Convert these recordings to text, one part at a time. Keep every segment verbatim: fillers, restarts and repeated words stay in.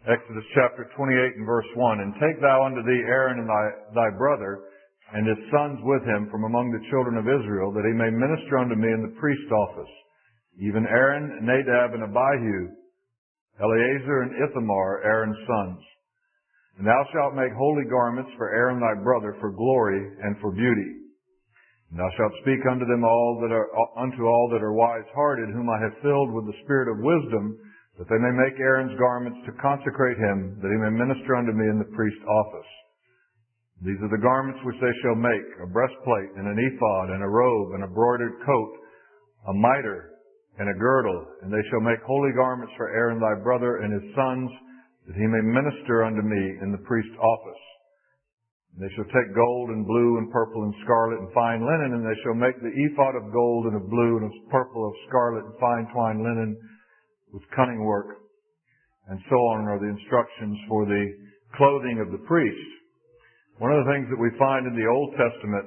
Exodus chapter twenty-eight and verse one, "And take thou unto thee Aaron and thy, thy brother, and his sons with him from among the children of Israel, that he may minister unto me in the priest office, even Aaron, Nadab, and Abihu, Eleazar and Ithamar, Aaron's sons. And thou shalt make holy garments for Aaron thy brother for glory and for beauty. And thou shalt speak unto them all that are unto all that are wise-hearted, whom I have filled with the spirit of wisdom, that they may make Aaron's garments to consecrate him, that he may minister unto me in the priest office. These are the garments which they shall make, a breastplate, and an ephod, and a robe, and a broidered coat, a mitre, and a girdle. And they shall make holy garments for Aaron thy brother and his sons, that he may minister unto me in the priest office. And they shall take gold and blue and purple and scarlet and fine linen, and they shall make the ephod of gold and of blue and of purple, of scarlet and fine twined linen, with cunning work." And so on are the instructions for the clothing of the priest. One of the things that we find in the Old Testament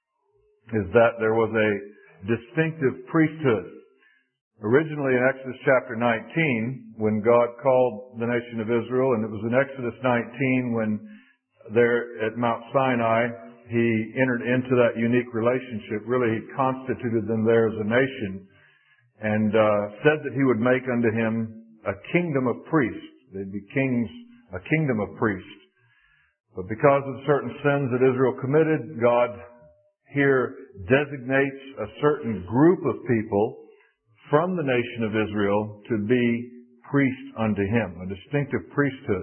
is that there was a distinctive priesthood. Originally in Exodus chapter nineteen, when God called the nation of Israel, and it was in Exodus nineteen when there at Mount Sinai He entered into that unique relationship. Really, He constituted them there as a nation, and uh, said that He would make unto him a kingdom of priests. They'd be kings, a kingdom of priests. But because of certain sins that Israel committed, God here designates a certain group of people from the nation of Israel to be priests unto Him, a distinctive priesthood.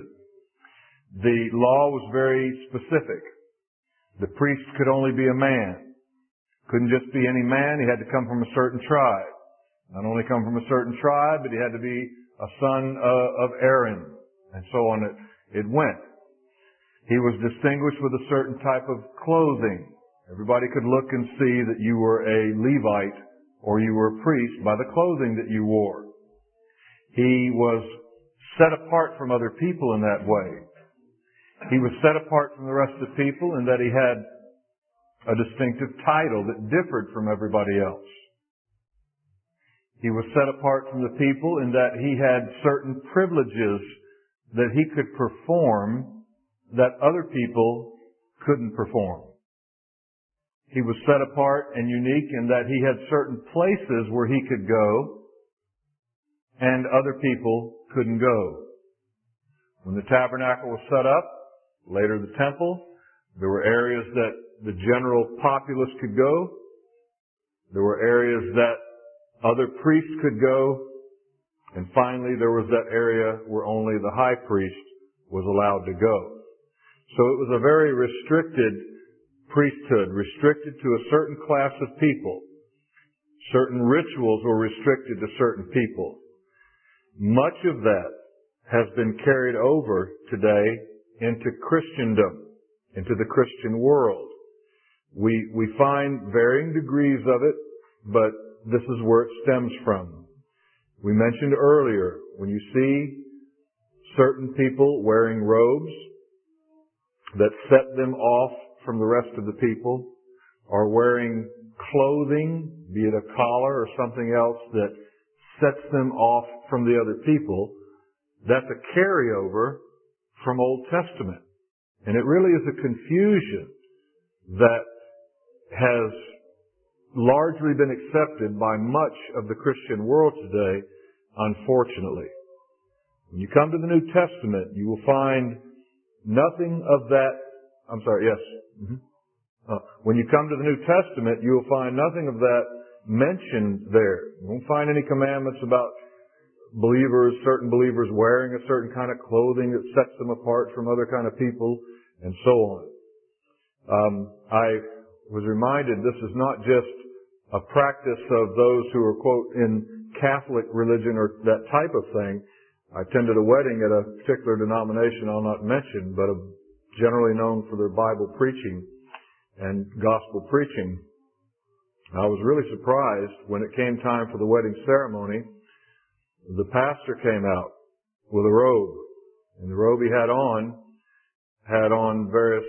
The law was very specific. The priest could only be a man. Couldn't just be any man. He had to come from a certain tribe. Not only come from a certain tribe, but he had to be a son uh, of Aaron, and so on it, it went. He was distinguished with a certain type of clothing. Everybody could look and see that you were a Levite or you were a priest by the clothing that you wore. He was set apart from other people in that way. He was set apart from the rest of the people in that he had a distinctive title that differed from everybody else. He was set apart from the people in that he had certain privileges that he could perform that other people couldn't perform. He was set apart and unique in that he had certain places where he could go and other people couldn't go. When the tabernacle was set up, later the temple, there were areas that the general populace could go. There were areas that other priests could go. And finally, there was that area where only the high priest was allowed to go. So it was a very restricted priesthood, restricted to a certain class of people. Certain rituals were restricted to certain people. Much of that has been carried over today into Christendom, into the Christian world. We, we find varying degrees of it, but this is where it stems from. We mentioned earlier, when you see certain people wearing robes that set them off from the rest of the people, or wearing clothing, be it a collar or something else that sets them off from the other people, that's a carryover from Old Testament. And it really is a confusion that has largely been accepted by much of the Christian world today, unfortunately. When you come to the New Testament, you will find nothing of that. I'm sorry, yes. Mm-hmm. Uh, when you come to the New Testament, you will find nothing of that mentioned there. You won't find any commandments about believers, certain believers wearing a certain kind of clothing that sets them apart from other kind of people, and so on. Um, I was reminded this is not just a practice of those who are, quote, in Catholic religion or that type of thing. I attended a wedding at a particular denomination I'll not mention, but a, generally known for their Bible preaching and gospel preaching. I was really surprised when it came time for the wedding ceremony. The pastor came out with a robe, and the robe he had on had on various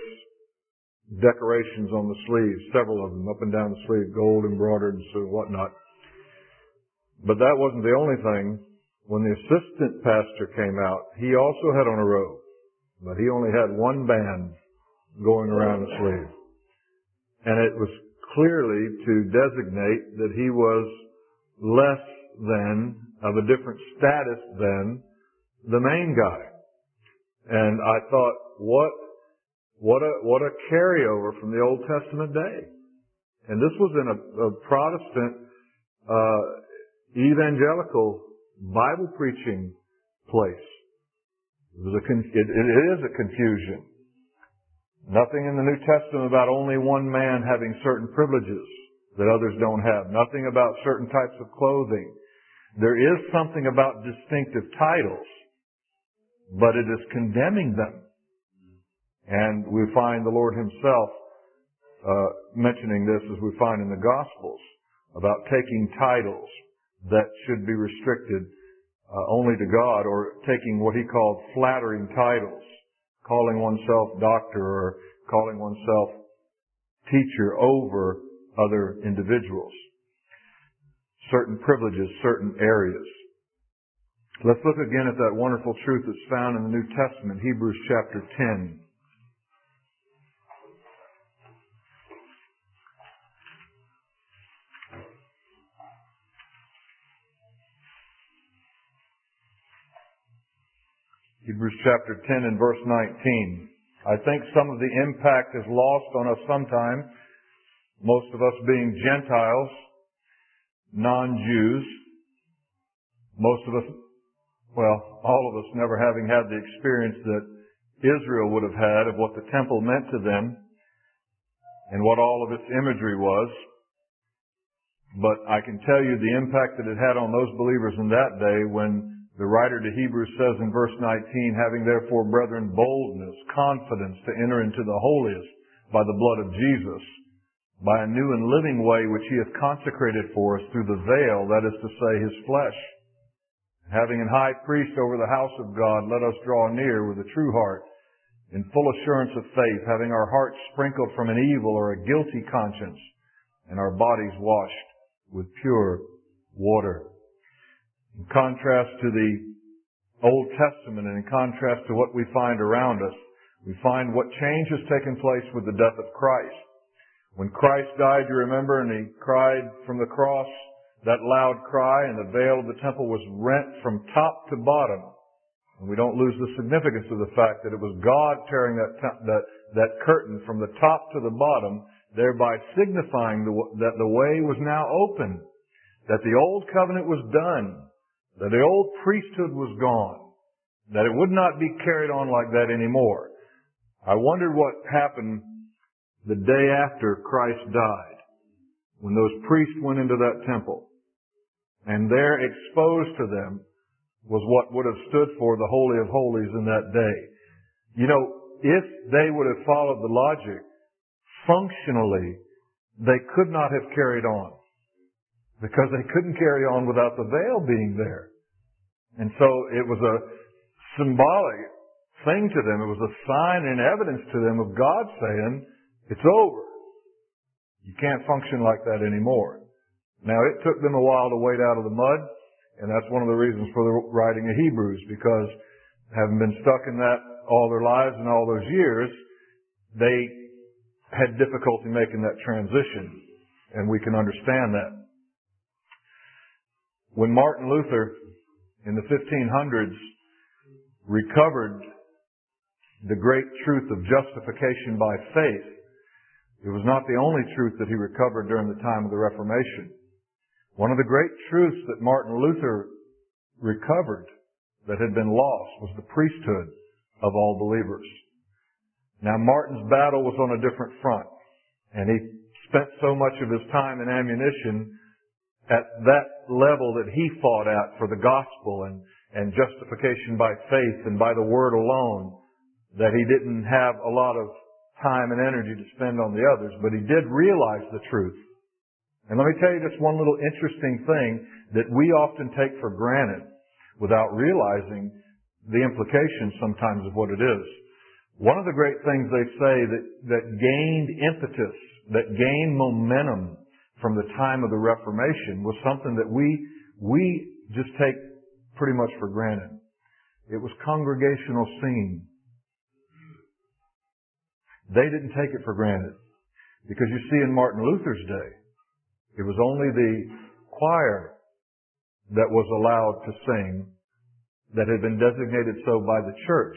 decorations on the sleeves, several of them up and down the sleeve, gold embroidered and so whatnot. But that wasn't the only thing. when the assistant pastor came out, he also had on a robe, but he only had one band going around the sleeve. And it was clearly to designate that he was less than, of a different status than the main guy. And I thought, what, what a, what a carryover from the Old Testament day. And this was in a, a Protestant, uh, evangelical Bible preaching place. It was a, it, it is a confusion. Nothing in the New Testament about only one man having certain privileges that others don't have. Nothing about certain types of clothing. There is something about distinctive titles, but it is condemning them. And we find the Lord Himself uh, mentioning this, as we find in the Gospels, about taking titles that should be restricted uh, only to God, or taking what He called flattering titles, calling oneself doctor or calling oneself teacher over other individuals. Certain privileges, certain areas. Let's look again at that wonderful truth that's found in the New Testament, Hebrews chapter ten. Hebrews chapter ten and verse nineteen. I think some of the impact is lost on us sometime, most of us being Gentiles, non-Jews, most of us, well, all of us never having had the experience that Israel would have had of what the temple meant to them and what all of its imagery was. But I can tell you the impact that it had on those believers in that day, when the writer to Hebrews says in verse nineteen, having therefore, brethren, boldness, confidence to enter into the holiest by the blood of Jesus, by a new and living way which He hath consecrated for us through the veil, that is to say, His flesh. Having an high priest over the house of God, let us draw near with a true heart, in full assurance of faith, having our hearts sprinkled from an evil or a guilty conscience, and our bodies washed with pure water. In contrast to the Old Testament, and in contrast to what we find around us, we find what change has taken place with the death of Christ. When Christ died, you remember, and He cried from the cross, that loud cry, and the veil of the temple was rent from top to bottom. And we don't lose the significance of the fact that it was God tearing that, that, that curtain from the top to the bottom, thereby signifying the, that the way was now open, that the old covenant was done, that the old priesthood was gone, that it would not be carried on like that anymore. I wondered what happened the day after Christ died, when those priests went into that temple, and there exposed to them was what would have stood for the Holy of Holies in that day. You know, if they would have followed the logic, functionally, they could not have carried on, because they couldn't carry on without the veil being there. And so it was a symbolic thing to them. It was a sign and evidence to them of God saying, it's over. You can't function like that anymore. Now, it took them a while to wade out of the mud, and that's one of the reasons for the writing of Hebrews, because having been stuck in that all their lives and all those years, they had difficulty making that transition, and we can understand that. When Martin Luther in the fifteen hundreds recovered the great truth of justification by faith, it was not the only truth that he recovered during the time of the Reformation. One of the great truths that Martin Luther recovered that had been lost was the priesthood of all believers. Now, Martin's battle was on a different front, and he spent so much of his time and ammunition at that level that he fought at for the gospel and, and justification by faith and by the word alone, that he didn't have a lot of time and energy to spend on the others, but he did realize the truth. And let me tell you just one little interesting thing that we often take for granted without realizing the implications sometimes of what it is. One of the great things they say that, that gained impetus, that gained momentum from the time of the Reformation was something that we, we just take pretty much for granted. It was congregational singing. They didn't take it for granted. Because you see, in Martin Luther's day, it was only the choir that was allowed to sing that had been designated so by the church.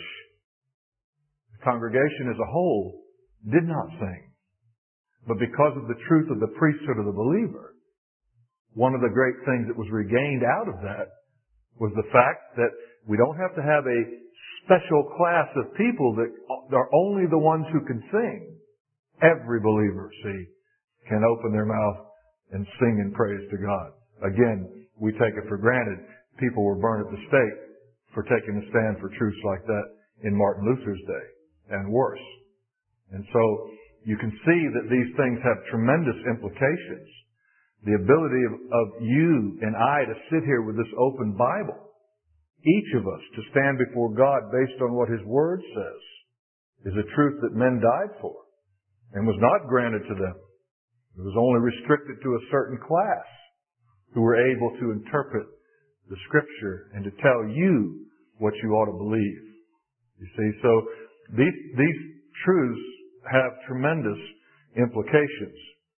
The congregation as a whole did not sing. But because of the truth of the priesthood of the believer, one of the great things that was regained out of that was the fact that we don't have to have a special class of people that are only the ones who can sing. Every believer, see, can open their mouth and sing in praise to God. Again, we take it for granted. People were burned at the stake for taking a stand for truths like that in Martin Luther's day, and worse. And so you can see that these things have tremendous implications. The ability of, of you and I to sit here with this open Bible, each of us to stand before God based on what His Word says, is a truth that men died for and was not granted to them. It was only restricted to a certain class who were able to interpret the Scripture and to tell you what you ought to believe. You see, so these, these truths have tremendous implications.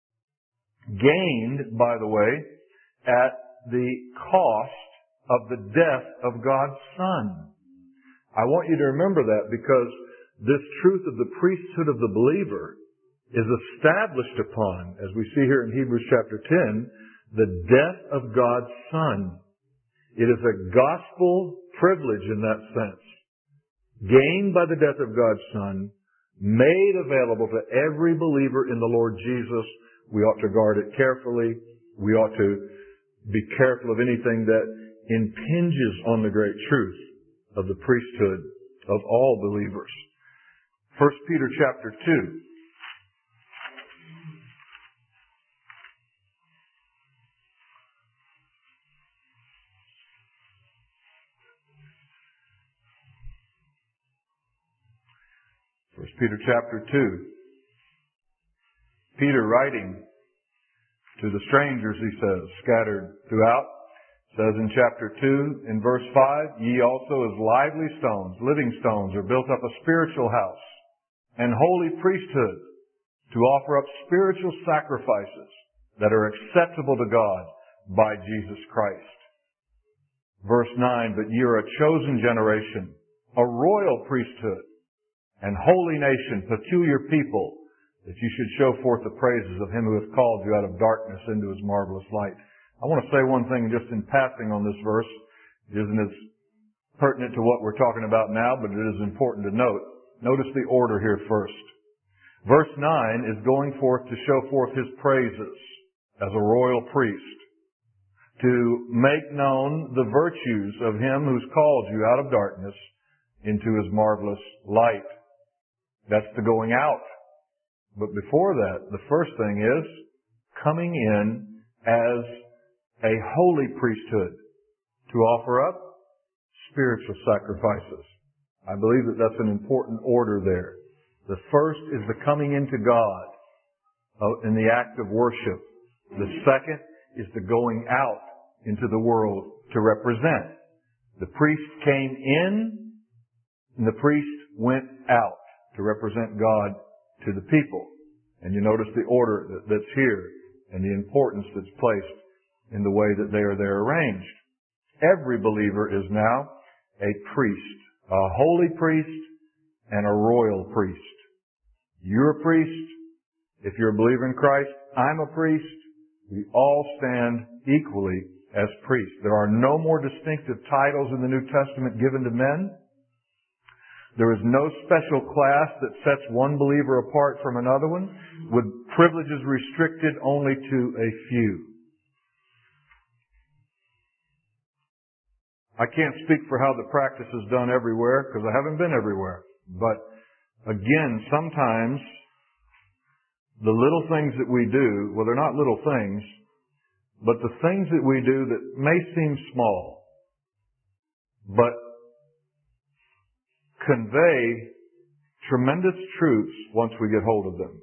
Gained, by the way, at the cost of the death of God's Son. I want you to remember that, because this truth of the priesthood of the believer is established upon, as we see here in Hebrews chapter ten, the death of God's Son. It is a gospel privilege in that sense. Gained by the death of God's Son, made available to every believer in the Lord Jesus. We ought to guard it carefully. We ought to be careful of anything that impinges on the great truth of the priesthood of all believers. First Peter chapter two. First Peter chapter two. Peter writing to the strangers, he says, scattered throughout, says in chapter two, in verse five, ye also as lively stones, living stones, are built up a spiritual house and holy priesthood to offer up spiritual sacrifices that are acceptable to God by Jesus Christ. Verse nine, but ye are a chosen generation, a royal priesthood, and holy nation, peculiar people, that you should show forth the praises of Him who hath called you out of darkness into His marvelous light. I want to say one thing just in passing on this verse. It isn't as pertinent to what we're talking about now, but it is important to note. Notice the order here first. Verse nine is going forth to show forth His praises as a royal priest, to make known the virtues of Him who's called you out of darkness into His marvelous light. That's the going out. But before that, the first thing is coming in as a holy priesthood to offer up spiritual sacrifices. I believe that that's an important order there. The first is the coming into God in the act of worship. The second is the going out into the world to represent. The priest came in and the priest went out to represent God to the people. And you notice the order that's here and the importance that's placed in the way that they are there arranged. Every believer is now a priest, a holy priest and a royal priest. You're a priest. If you're a believer in Christ, I'm a priest. We all stand equally as priests. There are no more distinctive titles in the New Testament given to men. There is no special class that sets one believer apart from another one, with privileges restricted only to a few. I can't speak for how the practice is done everywhere, because I haven't been everywhere. But again, sometimes the little things that we do, well, they're not little things, but the things that we do that may seem small, but convey tremendous truths once we get hold of them.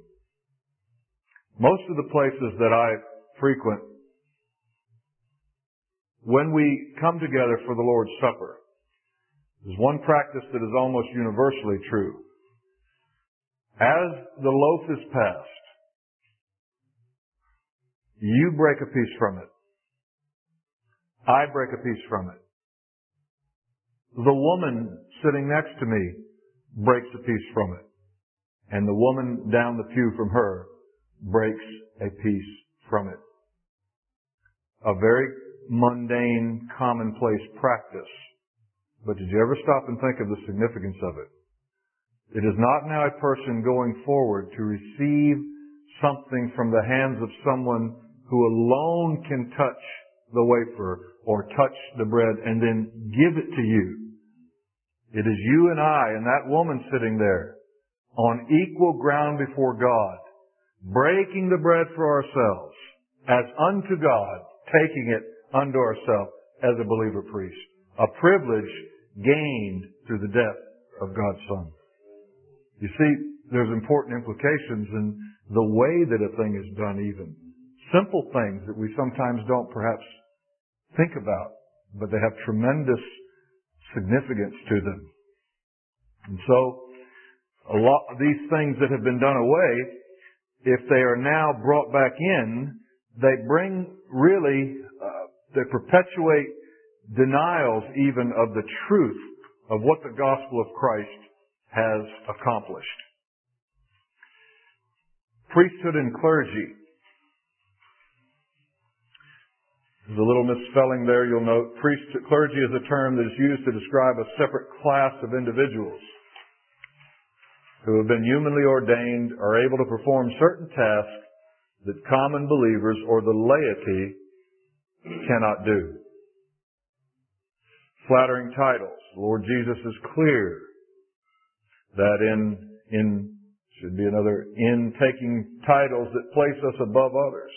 Most of the places that I frequent, when we come together for the Lord's Supper, there's one practice that is almost universally true. As the loaf is passed, you break a piece from it. I break a piece from it. The woman sitting next to me breaks a piece from it. And the woman down the pew from her breaks a piece from it. A very mundane, commonplace practice. But did you ever stop and think of the significance of it? It is not now a person going forward to receive something from the hands of someone who alone can touch the wafer or touch the bread and then give it to you. It is you and I and that woman sitting there on equal ground before God, breaking the bread for ourselves as unto God, taking it unto ourselves as a believer priest. A privilege gained through the death of God's Son. You see, there's important implications in the way that a thing is done even. Simple things that we sometimes don't perhaps think about, but they have tremendous significance to them. And so, a lot of these things that have been done away, if they are now brought back in, they bring really, uh, they perpetuate denials even of the truth of what the gospel of Christ has accomplished. Priesthood and clergy. There's a little misspelling there, you'll note. Priesthood, clergy is a term that is used to describe a separate class of individuals who have been humanly ordained, are able to perform certain tasks that common believers or the laity cannot do. Flattering titles. The Lord Jesus is clear that in, in, should be another, in taking titles that place us above others,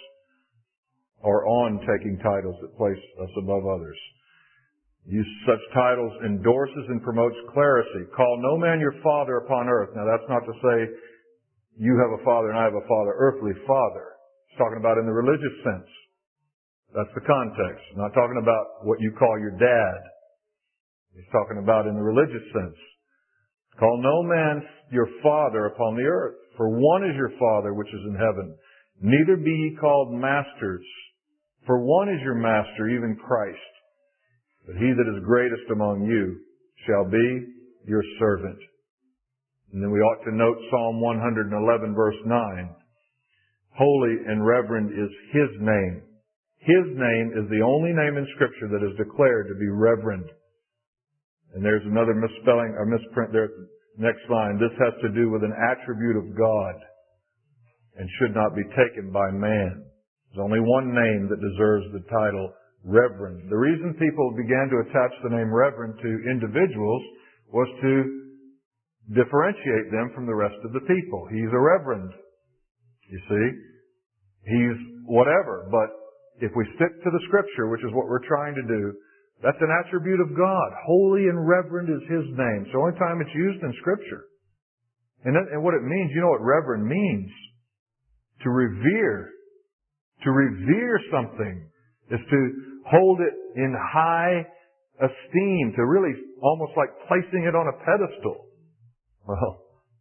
or on taking titles that place us above others. Use such titles endorses and promotes clerisy. Call no man your father upon earth. Now that's not to say you have a father and I have a father, earthly father. It's talking about in the religious sense. That's the context. I'm not talking about what you call your dad. He's talking about in the religious sense. Call no man your father upon the earth, for one is your Father which is in heaven. Neither be ye called masters, for one is your master, even Christ. But he that is greatest among you shall be your servant. And then we ought to note Psalm one eleven verse nine. Holy and reverend is His name. His name is the only name in Scripture that is declared to be reverend. And there's another misspelling or misprint there at the next line. This has to do with an attribute of God and should not be taken by man. There's only one name that deserves the title Reverend. The reason people began to attach the name Reverend to individuals was to differentiate them from the rest of the people. He's a reverend, you see. He's whatever. But if we stick to the Scripture, which is what we're trying to do, that's an attribute of God. Holy and reverend is His name. It's the only time it's used in Scripture. And, that, and what it means, you know what reverend means? To revere. To revere something is to hold it in high esteem, to really almost like placing it on a pedestal. Well,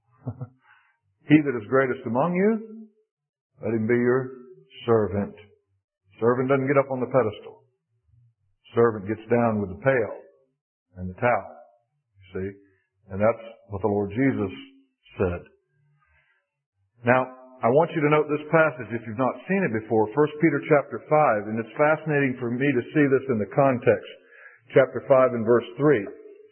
he that is greatest among you, let him be your servant. Servant doesn't get up on the pedestal. Servant gets down with the pail and the towel. You see? And that's what the Lord Jesus said. Now, I want you to note this passage if you've not seen it before, First Peter chapter five, and it's fascinating for me to see this in the context. Chapter five and verse three.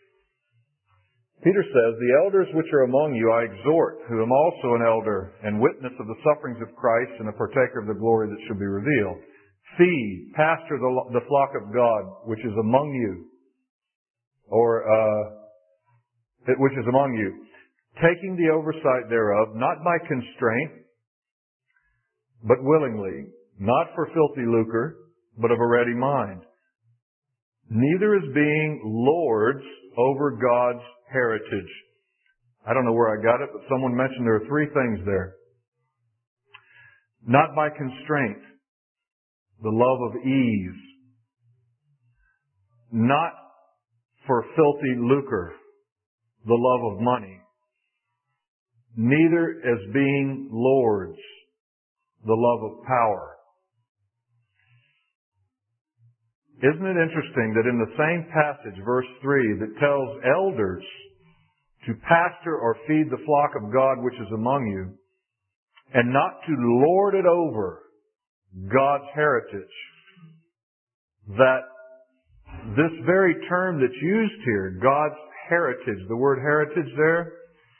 Peter says, the elders which are among you I exhort, who am also an elder and witness of the sufferings of Christ and a partaker of the glory that shall be revealed. Feed, pastor the, the flock of God which is among you, or uh, which is among you, taking the oversight thereof, not by constraint, but willingly, not for filthy lucre, but of a ready mind. Neither as being lords over God's heritage. I don't know where I got it, but someone mentioned there are three things there. Not by constraint, the love of ease. not for filthy lucre, the love of money, neither as being lords, the love of power. Isn't it interesting that in the same passage, verse three, that tells elders to pastor or feed the flock of God which is among you, and not to lord it over God's heritage, that this very term that's used here, God's heritage, the word heritage there,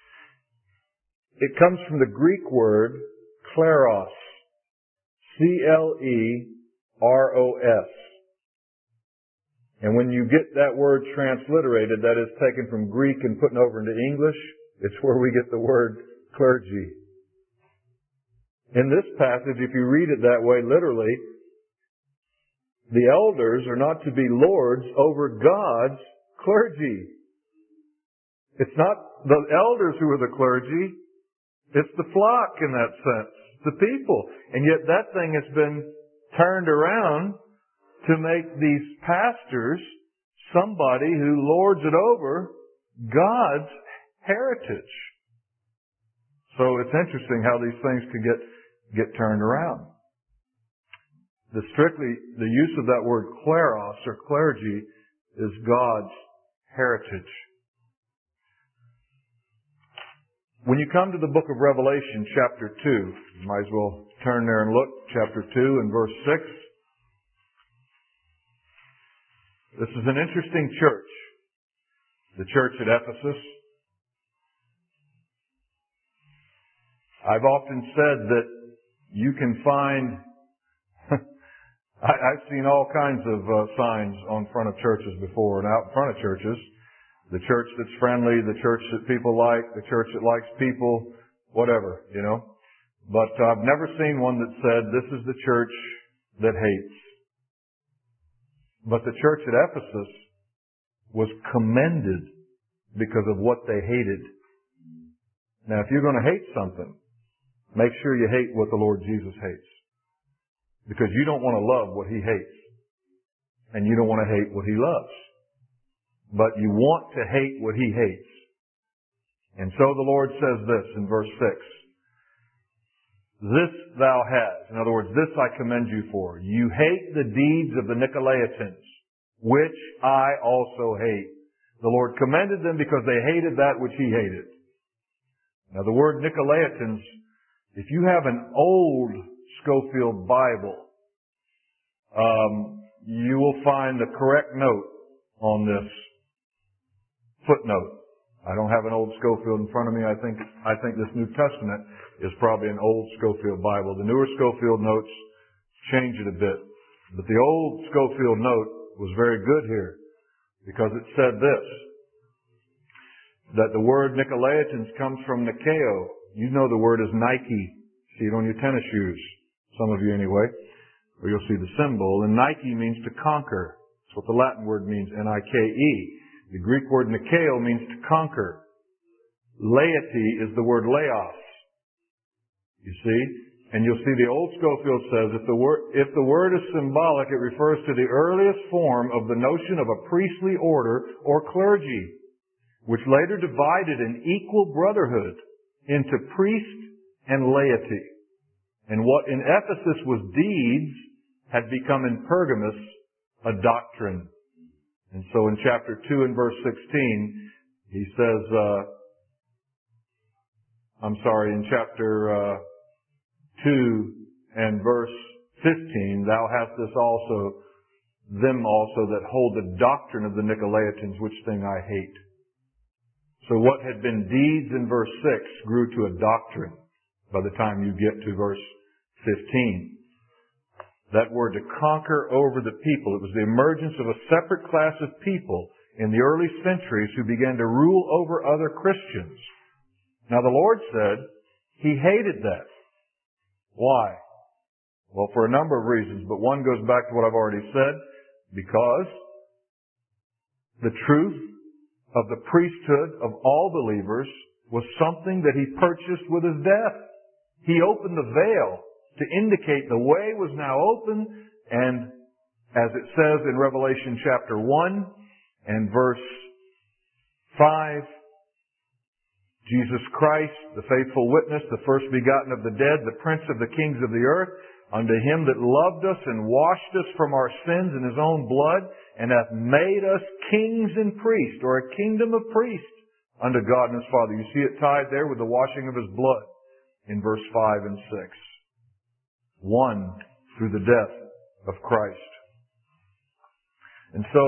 it comes from the Greek word kleros, C L E R O S. And when you get that word transliterated, that is taken from Greek and put over into English, it's where we get the word clergy. In this passage, if you read it that way literally, the elders are not to be lords over God's clergy. It's not the elders who are the clergy, it's the flock in that sense, the people. And yet that thing has been turned around to make these pastors somebody who lords it over God's heritage. So it's interesting how these things could get, get turned around. The strictly, the use of that word kleros or clergy is God's heritage. When you come to the book of Revelation, chapter two, you might as well turn there and look, chapter two and verse six. This is an interesting church, the church at Ephesus. I've often said that you can find, I, I've seen all kinds of uh, signs on front of churches before and out in front of churches. The church that's friendly, the church that people like, the church that likes people, whatever, you know. But I've never seen one that said, this is the church that hates. But the church at Ephesus was commended because of what they hated. Now, if you're going to hate something, make sure you hate what the Lord Jesus hates. Because you don't want to love what He hates. And you don't want to hate what He loves. But you want to hate what He hates. And so the Lord says this in verse six. This thou hast. In other words, this I commend you for. You hate the deeds of the Nicolaitans, which I also hate. The Lord commended them because they hated that which He hated. Now the word Nicolaitans, if you have an old Scofield Bible, um, you will find the correct note on this footnote. I don't have an old Scofield in front of me. I think, I think this New Testament is probably an old Scofield Bible. The newer Scofield notes change it a bit. But the old Scofield note was very good here because it said this, that the word Nicolaitans comes from Nikeo. You know the word is Nike. See it on your tennis shoes. Some of you anyway. Or you'll see the symbol. And Nike means to conquer. That's what the Latin word means, N I K E. The Greek word Nikeo means to conquer. Laity is the word laos. You see? And you'll see the old Scofield says if the word, if the word is symbolic, it refers to the earliest form of the notion of a priestly order or clergy, which later divided an equal brotherhood into priest and laity. And what in Ephesus was deeds had become in Pergamos a doctrine. And so in chapter two and verse sixteen, he says, uh, I'm sorry, in chapter uh, two and verse fifteen, thou hast this also, them also that hold the doctrine of the Nicolaitans, which thing I hate. So what had been deeds in verse six grew to a doctrine by the time you get to verse fifteen. That word to conquer over the people. It was the emergence of a separate class of people in the early centuries who began to rule over other Christians. Now the Lord said He hated that. Why? Well, for a number of reasons, but one goes back to what I've already said. Because the truth of the priesthood of all believers was something that He purchased with His death. He opened the veil to indicate the way was now open and as it says in Revelation chapter one and verse five, Jesus Christ, the faithful witness, the first begotten of the dead, the prince of the kings of the earth, unto him that loved us and washed us from our sins in his own blood, and hath made us kings and priests, or a kingdom of priests, unto God and his Father. You see it tied there with the washing of his blood in verse five and six. One through the death of Christ. And so,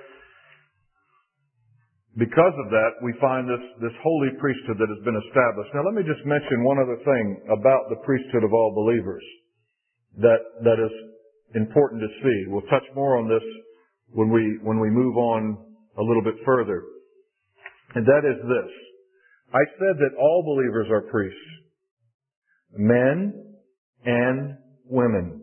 because of that, we find this, this holy priesthood that has been established. Now let me just mention one other thing about the priesthood of all believers that, that is important to see. We'll touch more on this when we, when we move on a little bit further. And that is this. I said that all believers are priests. Men and women.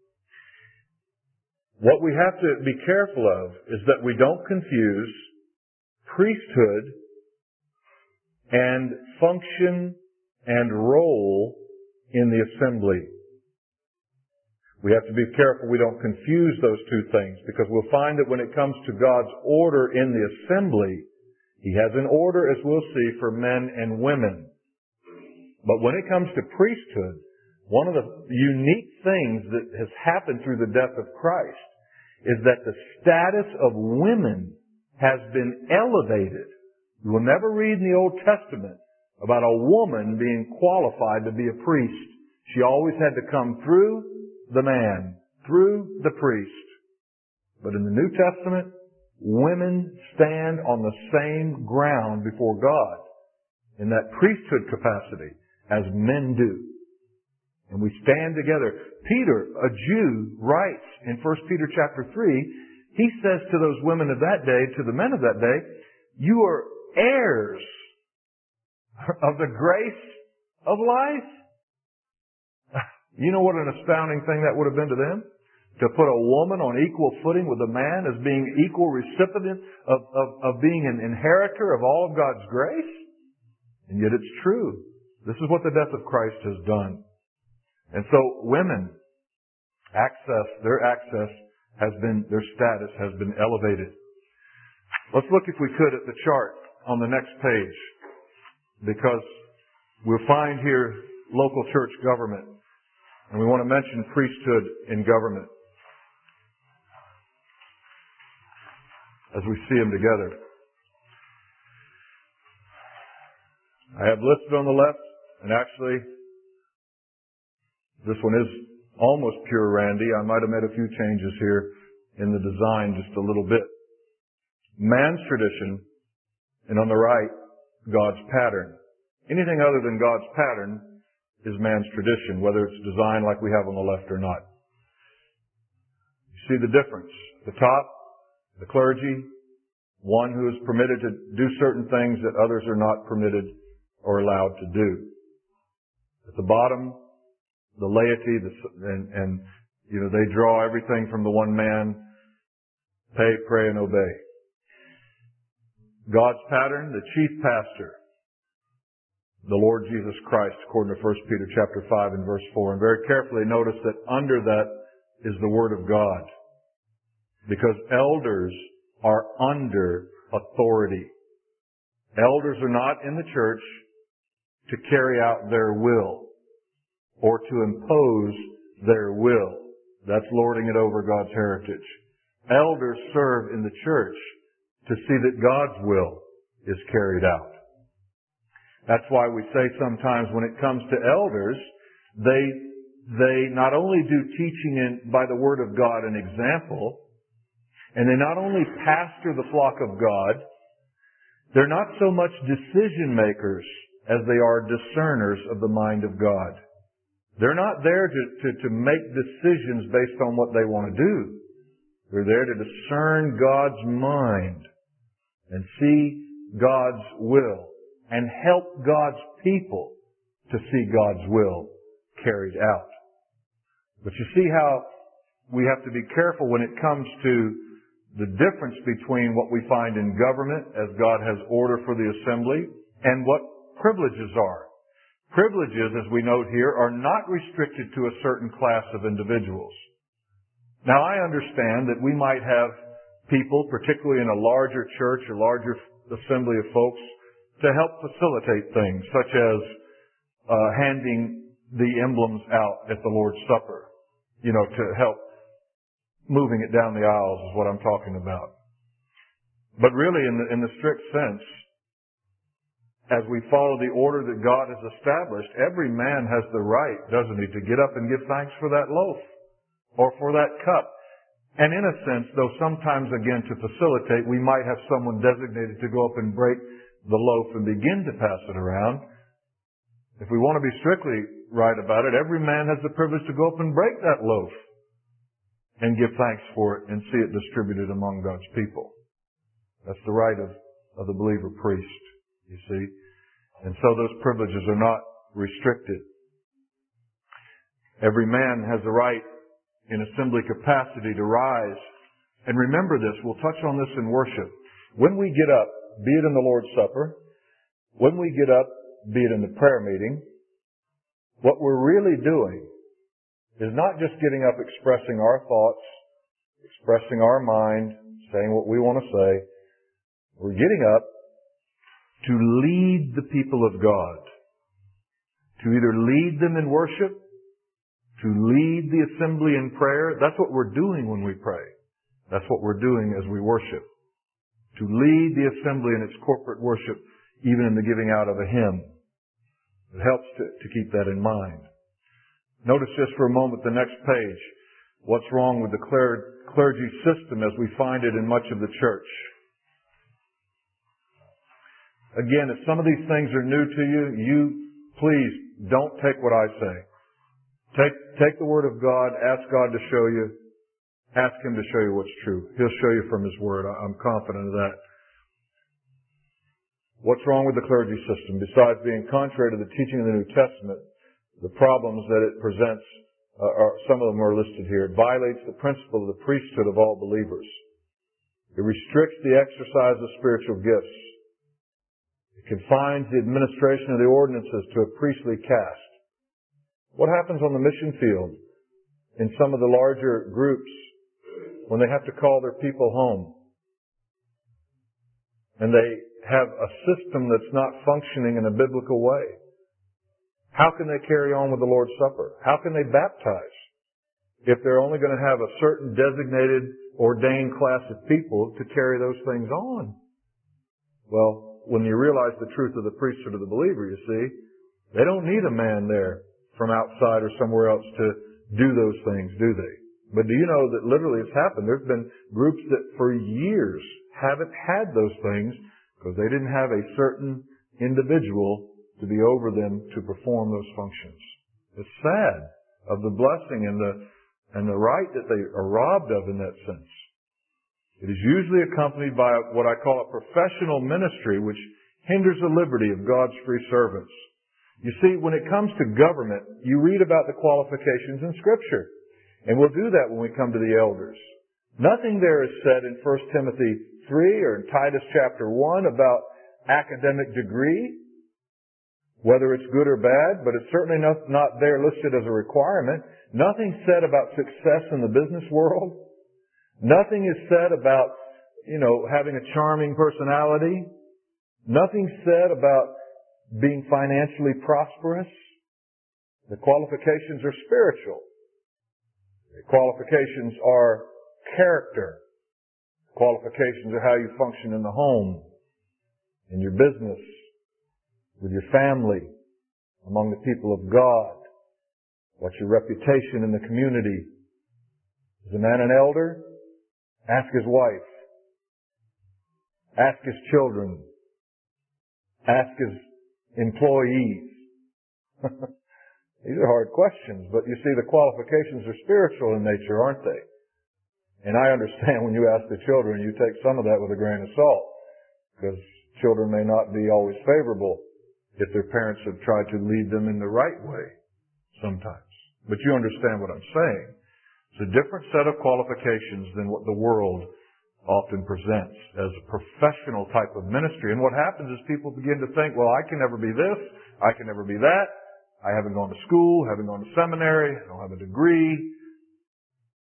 What we have to be careful of is that we don't confuse priesthood and function and role in the assembly. We have to be careful we don't confuse those two things, because we'll find that when it comes to God's order in the assembly, He has an order, as we'll see, for men and women. But when it comes to priesthood, one of the unique things that has happened through the death of Christ is that the status of women has been elevated. You will never read in the Old Testament about a woman being qualified to be a priest. She always had to come through the man, through the priest. But in the New Testament, women stand on the same ground before God in that priesthood capacity as men do. And we stand together. Peter, a Jew, writes in First Peter chapter three, he says to those women of that day, to the men of that day, you are heirs of the grace of life. You know what an astounding thing that would have been to them? To put a woman on equal footing with a man as being equal recipient of, of, of being an inheritor of all of God's grace? And yet it's true. This is what the death of Christ has done. And so women, access, their access has been, their status has been elevated. Let's look, if we could, at the chart on the next page, because we'll find here local church government. And we want to mention priesthood in government as we see them together. I have listed on the left, and actually, this one is almost pure Randy. I might have made a few changes here in the design just a little bit. Man's tradition, and on the right, God's pattern. Anything other than God's pattern is man's tradition, whether it's designed like we have on the left or not. You see the difference. At the top, the clergy, one who is permitted to do certain things that others are not permitted or allowed to do. At the bottom, the laity, the, and, and you know, they draw everything from the one man, pay, pray, and obey. God's pattern, the chief pastor, the Lord Jesus Christ, according to First Peter chapter five and verse four. And very carefully notice that under that is the Word of God. Because elders are under authority. Elders are not in the church to carry out their will or to impose their will. That's lording it over God's heritage. Elders serve in the church to see that God's will is carried out. That's why we say sometimes when it comes to elders, they, they not only do teaching in, by the Word of God and example, and they not only pastor the flock of God, they're not so much decision makers as they are discerners of the mind of God. They're not there to, to, to make decisions based on what they want to do. They're there to discern God's mind and see God's will, and help God's people to see God's will carried out. But you see how we have to be careful when it comes to the difference between what we find in government, as God has order for the assembly, and what privileges are. Privileges, as we note here, are not restricted to a certain class of individuals. Now, I understand that we might have people, particularly in a larger church, a larger assembly of folks, to help facilitate things, such as uh, handing the emblems out at the Lord's Supper, you know, to help moving it down the aisles is what I'm talking about. But really, in the, in the strict sense, as we follow the order that God has established, every man has the right, doesn't he, to get up and give thanks for that loaf or for that cup. And in a sense, though sometimes, again, to facilitate, we might have someone designated to go up and break the loaf and begin to pass it around. If we want to be strictly right about it, every man has the privilege to go up and break that loaf and give thanks for it and see it distributed among God's people. That's the right of, of the believer priest, you see. And so those privileges are not restricted. Every man has the right in assembly capacity to rise. And remember this, we'll touch on this in worship. When we get up, be it in the Lord's Supper, when we get up, be it in the prayer meeting, what we're really doing is not just getting up expressing our thoughts, expressing our mind, saying what we want to say. We're getting up to lead the people of God, to either lead them in worship, to lead the assembly in prayer. That's what we're doing when we pray. That's what we're doing as we worship. To lead the assembly in its corporate worship, even in the giving out of a hymn. It helps to, to keep that in mind. Notice just for a moment the next page. What's wrong with the clergy system as we find it in much of the church? Again, if some of these things are new to you, you please don't take what I say. Take, take the Word of God, ask God to show you, ask Him to show you what's true. He'll show you from His Word. I'm confident of that. What's wrong with the clergy system? Besides being contrary to the teaching of the New Testament, the problems that it presents, uh, are, some of them are listed here. It violates the principle of the priesthood of all believers. It restricts the exercise of spiritual gifts. It confines the administration of the ordinances to a priestly caste. What happens on the mission field in some of the larger groups when they have to call their people home and they have a system that's not functioning in a biblical way? How can they carry on with the Lord's Supper? How can they baptize if they're only going to have a certain designated, ordained class of people to carry those things on? Well, when you realize the truth of the priesthood of the believer, you see, they don't need a man there from outside or somewhere else to do those things, do they? But do you know that literally it's happened? There's been groups that for years haven't had those things because they didn't have a certain individual to be over them to perform those functions. It's sad of the blessing and the and the right that they are robbed of in that sense. It is usually accompanied by what I call a professional ministry, which hinders the liberty of God's free servants. You see, when it comes to government, you read about the qualifications in Scripture. And we'll do that when we come to the elders. Nothing there is said in First Timothy three or in Titus chapter one about academic degree, whether it's good or bad, but it's certainly not, not there listed as a requirement. Nothing said about success in the business world. Nothing is said about, you know, having a charming personality. Nothing said about being financially prosperous. The qualifications are spiritual. The qualifications are character. Qualifications are how you function in the home, in your business, with your family, among the people of God. What's your reputation in the community? Is a man an elder? Ask his wife. Ask his children. Ask his employees. These are hard questions, but you see the qualifications are spiritual in nature, aren't they? And I understand when you ask the children, you take some of that with a grain of salt, because children may not be always favorable if their parents have tried to lead them in the right way sometimes. But you understand what I'm saying. It's a different set of qualifications than what the world often presents as a professional type of ministry. And what happens is people begin to think, well, I can never be this, I can never be that. I haven't gone to school, haven't gone to seminary, I don't have a degree.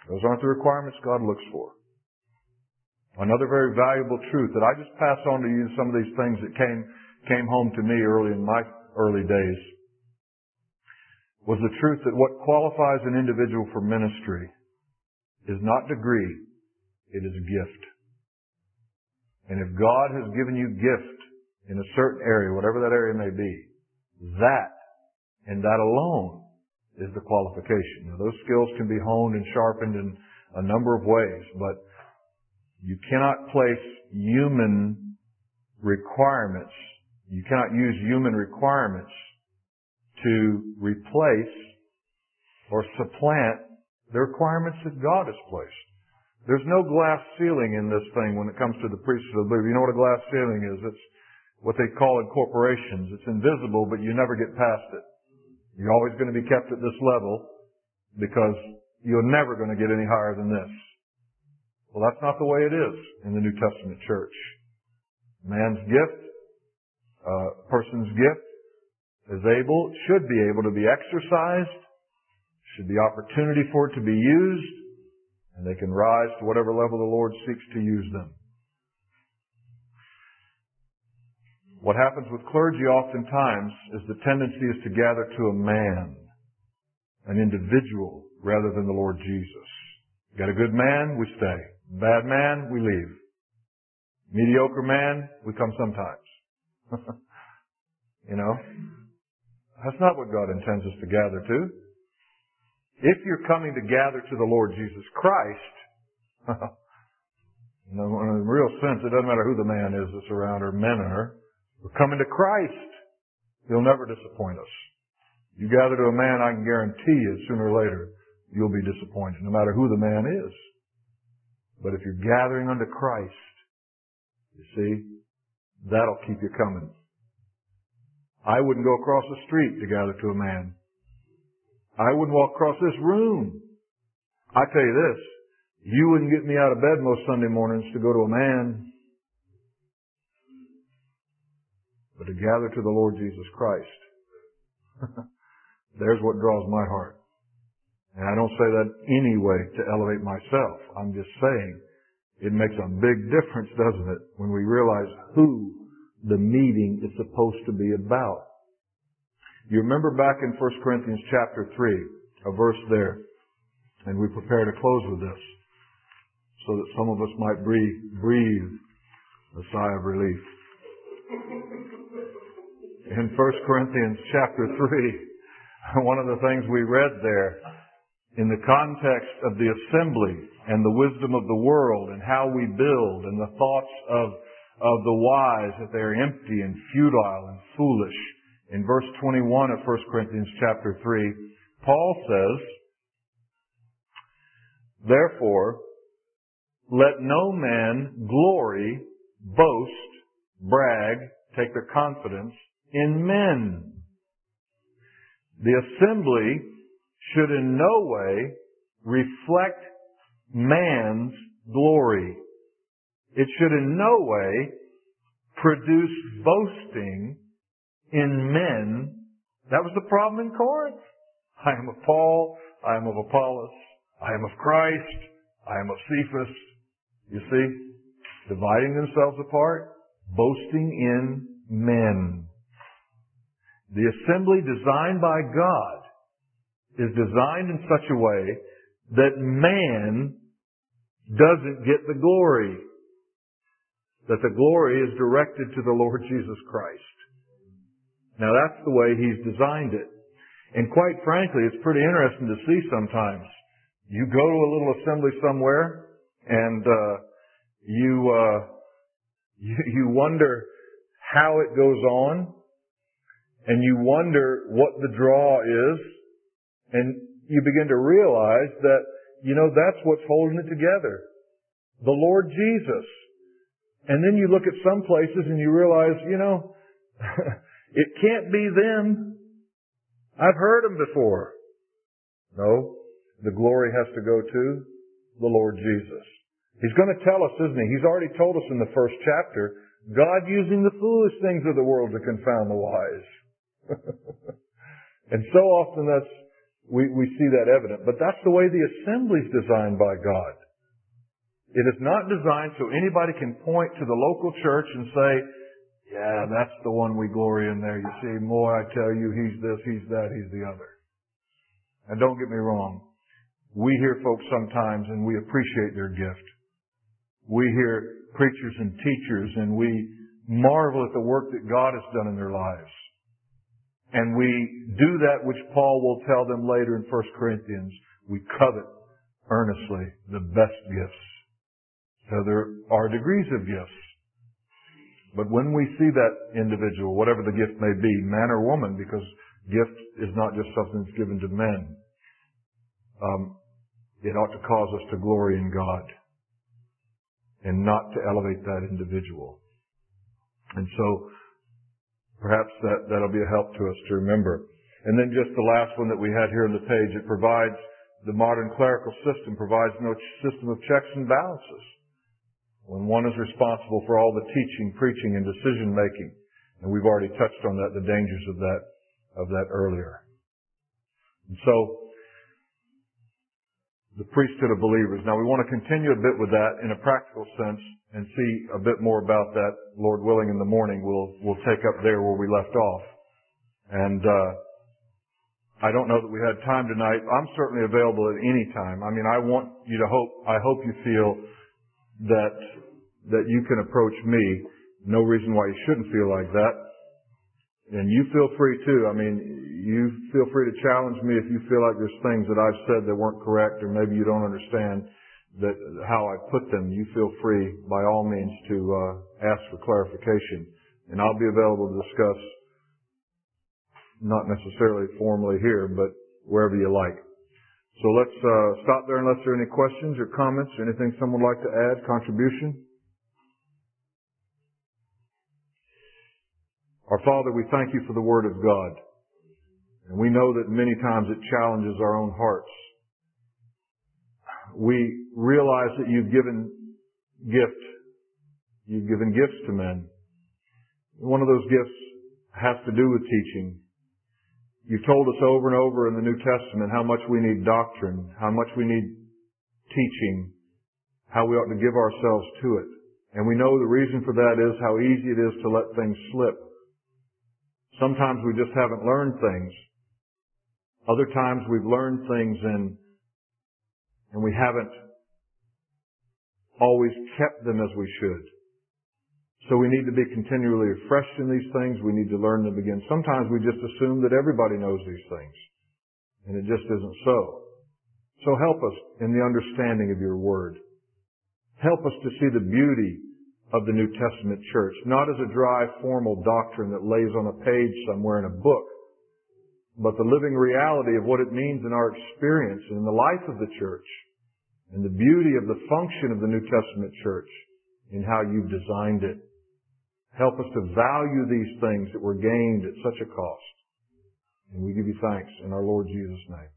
Those aren't the requirements God looks for. Another very valuable truth that I just pass on to you, some of these things that came, came home to me early in my early days, was the truth that what qualifies an individual for ministry is not degree, it is a gift. And if God has given you gift in a certain area, whatever that area may be, that and that alone is the qualification. Now, those skills can be honed and sharpened in a number of ways, but you cannot place human requirements, you cannot use human requirements to replace or supplant the requirements that God has placed. There's no glass ceiling in this thing when it comes to the priesthood of the believer. You know what a glass ceiling is? It's what they call in corporations. It's invisible, but you never get past it. You're always going to be kept at this level because you're never going to get any higher than this. Well, that's not the way it is in the New Testament church. Man's gift, a uh, person's gift is able, should be able to be exercised, should be opportunity for it to be used, and they can rise to whatever level the Lord seeks to use them. What happens with clergy oftentimes is the tendency is to gather to a man, an individual, rather than the Lord Jesus. Got a good man, we stay. Bad man, we leave. Mediocre man, we come sometimes. You know? That's not what God intends us to gather to. If you're coming to gather to the Lord Jesus Christ, you know, in a real sense, it doesn't matter who the man is that's around or men are. We're coming to Christ. He'll never disappoint us. You gather to a man, I can guarantee you, sooner or later, you'll be disappointed, no matter who the man is. But if you're gathering unto Christ, you see, that'll keep you coming. I wouldn't go across the street to gather to a man. I wouldn't walk across this room. I tell you this, you wouldn't get me out of bed most Sunday mornings to go to a man, but to gather to the Lord Jesus Christ. There's what draws my heart. And I don't say that anyway to elevate myself. I'm just saying it makes a big difference, doesn't it, when we realize who the meeting is supposed to be about. You remember back in First Corinthians chapter three, a verse there, and we prepare to close with this, so that some of us might breathe, breathe a sigh of relief. In First Corinthians chapter three, one of the things we read there, in the context of the assembly and the wisdom of the world and how we build and the thoughts of, of the wise, that they are empty and futile and foolish. In verse twenty-one of First Corinthians chapter three, Paul says, "Therefore, let no man glory, boast, brag, take their confidence in men." The assembly should in no way reflect man's glory. It should in no way produce boasting in men. That was the problem in Corinth. I am of Paul, I am of Apollos, I am of Christ, I am of Cephas. You see, dividing themselves apart, boasting in men. The assembly designed by God is designed in such a way that man doesn't get the glory. That the glory is directed to the Lord Jesus Christ. Now that's the way He's designed it. And quite frankly, it's pretty interesting to see sometimes. You go to a little assembly somewhere and uh, you, uh, you you wonder how it goes on, and you wonder what the draw is, and you begin to realize that, you know, that's what's holding it together. The Lord Jesus. And then you look at some places and you realize, you know, it can't be them. I've heard them before. No, the glory has to go to the Lord Jesus. He's going to tell us, isn't He? He's already told us in the first chapter, God using the foolish things of the world to confound the wise. And so often that's we, we see that evident. But that's the way the assembly is designed by God. It is not designed so anybody can point to the local church and say, yeah, that's the one we glory in there. You see, boy, I tell you, he's this, he's that, he's the other. And don't get me wrong. We hear folks sometimes and we appreciate their gift. We hear preachers and teachers and we marvel at the work that God has done in their lives. And we do that which Paul will tell them later in First Corinthians. We covet earnestly the best gifts. So there are degrees of gifts. But when we see that individual, whatever the gift may be, man or woman, because gift is not just something that's given to men, um, it ought to cause us to glory in God and not to elevate that individual. And so perhaps that, that'll be a help to us to remember. And then just the last one that we had here on the page, it provides, the modern clerical system provides no system of checks and balances. When one is responsible for all the teaching, preaching, and decision making. And we've already touched on that, the dangers of that, of that earlier. And so, the priesthood of believers. Now we want to continue a bit with that in a practical sense and see a bit more about that. Lord willing, in the morning we'll, we'll take up there where we left off. And, uh, I don't know that we had time tonight. I'm certainly available at any time. I mean, I want you to hope, I hope you feel that that you can approach me. No reason why you shouldn't feel like that. And you feel free too. I mean, you feel free to challenge me if you feel like there's things that I've said that weren't correct or maybe you don't understand that how I put them. You feel free by all means to uh, ask for clarification. And I'll be available to discuss, not necessarily formally here, but wherever you like. So let's uh, stop there unless there are any questions or comments, or anything someone would like to add, contribution. Our Father, we thank you for the Word of God. And we know that many times it challenges our own hearts. We realize that you've given gift. You've given gifts to men. One of those gifts has to do with teaching. You've told us over and over in the New Testament how much we need doctrine, how much we need teaching, how we ought to give ourselves to it. And we know the reason for that is how easy it is to let things slip. Sometimes we just haven't learned things. Other times we've learned things and, and we haven't always kept them as we should. So we need to be continually refreshed in these things. We need to learn them again. Sometimes we just assume that everybody knows these things. And it just isn't so. So help us in the understanding of your Word. Help us to see the beauty of the New Testament church, not as a dry, formal doctrine that lays on a page somewhere in a book, but the living reality of what it means in our experience and in the life of the church, and the beauty of the function of the New Testament church in how you've designed it. Help us to value these things that were gained at such a cost. And we give you thanks in our Lord Jesus' name.